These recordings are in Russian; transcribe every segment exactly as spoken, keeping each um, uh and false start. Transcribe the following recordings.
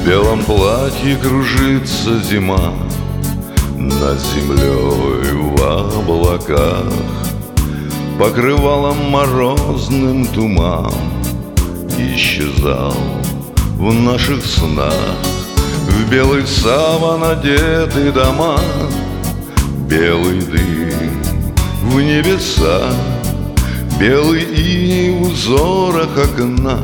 белом платье кружится зима, над землей в облаках покрывалом морозным туман исчезал в наших снах. В белый саван одеты дома, белый дым в небеса, белый иней в узорах окна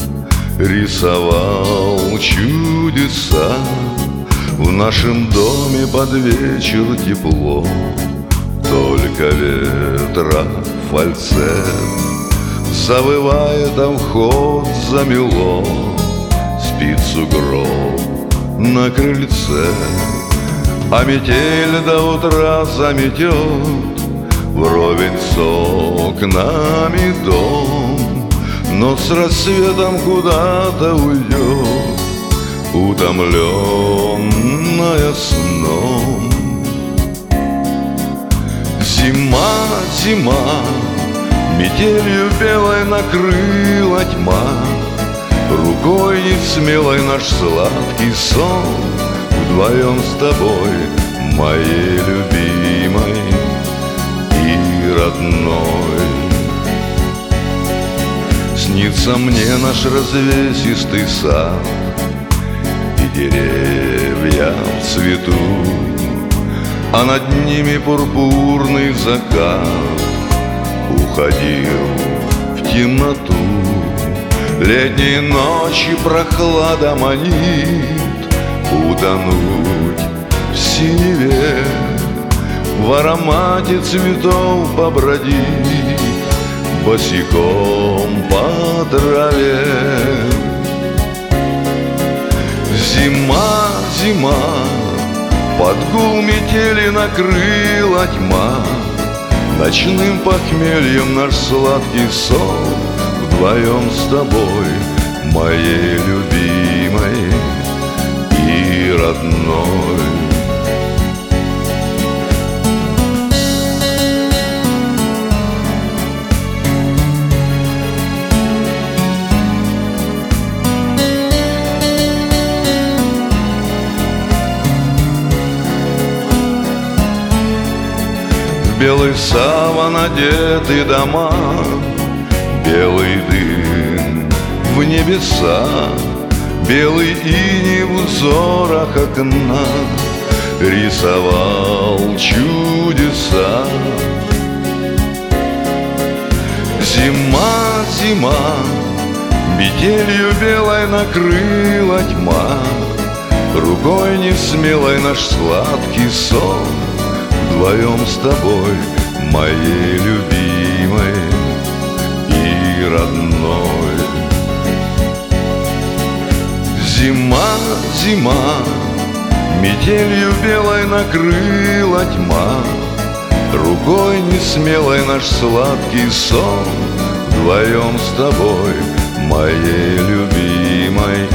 рисовал чудеса. В нашем доме под вечер тепло, только ветра фальцет завывает, а вход замело, спит сугроб на крыльце. А метель до утра заметет вровень с окнами дом, но с рассветом куда-то уйдет, утомленная сном. Зима, зима, метелью белой накрыла тьма, рукой несмелой наш сладкий сон вдвоем с тобой, моей любимой и родной. Снится мне наш развесистый сад и деревья в цвету, а над ними пурпурный закат уходил в темноту. Летней ночи прохлада манит утонуть в синеве, в аромате цветов побродить босиком по траве. Зима, зима, под гул метели накрыла тьма, ночным похмельем наш сладкий сон вдвоем с тобой, моей любимой и родной. Белый саван одеты дома, белый дым в небеса, белый иней в узорах окна рисовал чудеса. Зима, зима, метелью белой накрыла тьма, рукой несмелой наш сладкий сон вдвоем с тобой, моей любимой и родной. Зима, зима, метелью белой накрыла тьма, рукой несмелой наш сладкий сон вдвоем с тобой, моей любимой